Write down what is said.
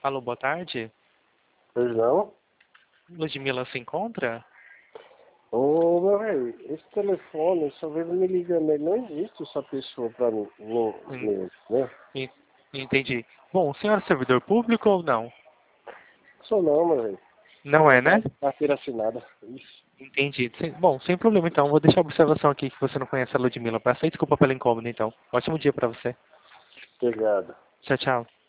Alô, boa tarde. Pois não? Ludmila se encontra? Ô, meu velho, esse telefone só vive me ligando, ele não existe essa pessoa pra mim, Hum, nele, né? en- Entendi. Bom, o senhor é servidor público ou não? Sou não, meu velho. Não é, Sou né? carteira assinada. Isso. Entendi. Bom, sem problema então. Vou deixar a observação aqui que você não conhece a Ludmila. Peço aí desculpa pelo incômodo então. Ótimo dia pra você. Obrigado. Tchau, tchau.